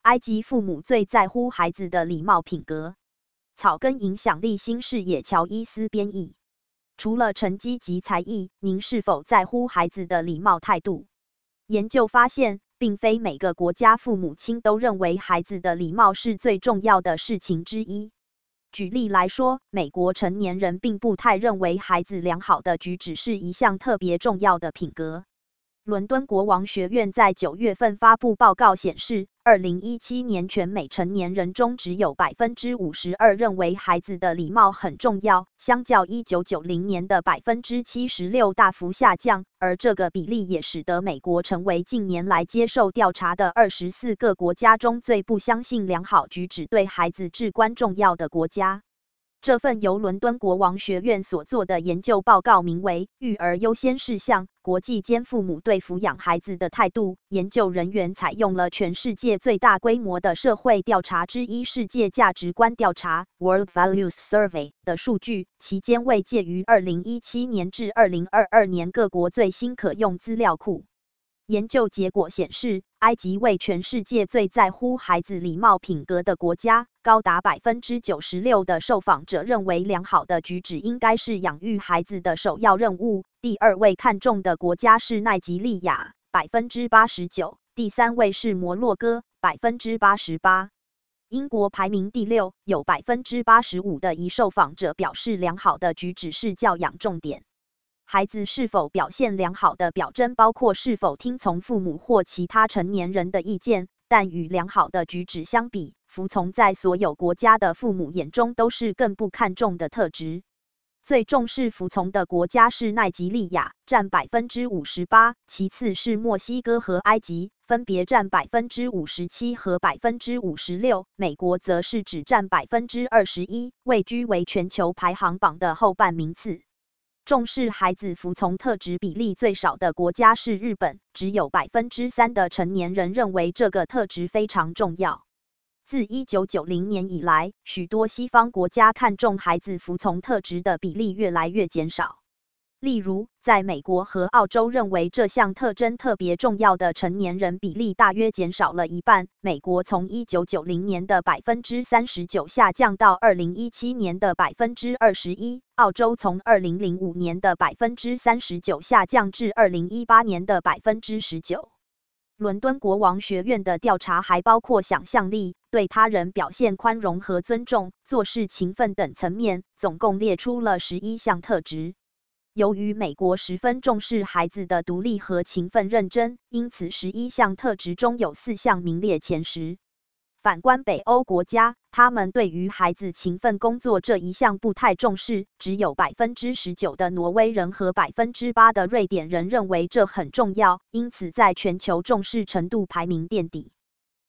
埃及父母最在乎孩子的礼貌品格。草根影响力新视野乔伊斯编译。除了成绩及才艺，您是否在乎孩子的礼貌态度？研究发现，并非每个国家父母亲都认为孩子的礼貌是最重要的事情之一。举例来说，美国成年人并不太认为孩子良好的举止是一项特别重要的品格。伦敦国王学院在9月份发布报告显示，2017年全美成年人中只有52%认为孩子的礼貌很重要，相较1990年的76%大幅下降，而这个比例也使得美国成为近年来接受调查的24个国家中最不相信良好举止对孩子至关重要的国家。这份由伦敦国王学院所做的研究报告名为《育儿优先事项：国际间父母对抚养孩子的态度》。研究人员采用了全世界最大规模的社会调查之一——世界价值观调查 （World Values Survey） 的数据，其间为介于2017年至2022年各国最新可用资料库。研究结果显示，埃及为全世界最在乎孩子礼貌品格的国家，高达96%的受访者认为良好的举止应该是养育孩子的首要任务。第二位看重的国家是奈及利亚 89%， 第三位是摩洛哥 88%。英国排名第6，有85%的疑受访者表示良好的举止是教养重点。孩子是否表现良好的表征包括是否听从父母或其他成年人的意见，但与良好的举止相比，服从在所有国家的父母眼中都是更不看重的特质。最重视服从的国家是奈及利亚，占58%，其次是墨西哥和埃及，分别占57%和56%，美国则是只占21%，位居为全球排行榜的后半名次。重视孩子服从特质比例最少的国家是日本，只有3%的成年人认为这个特质非常重要。自1990年以来，许多西方国家看重孩子服从特质的比例越来越减少。例如，在美国和澳洲认为这项特征特别重要的成年人比例大约减少了一半。美国从1990年的39%下降到2017年的21%，澳洲从2005年的39%下降至2018年的19%。伦敦国王学院的调查还包括想象力、对他人表现宽容和尊重、做事勤奋等层面，总共列出了11项特质。由于美国十分重视孩子的独立和勤奋认真，因此11项特质中有4项名列前10。反观北欧国家，他们对于孩子勤奋工作这一项不太重视，只有19%的挪威人和8%的瑞典人认为这很重要，因此在全球重视程度排名垫底。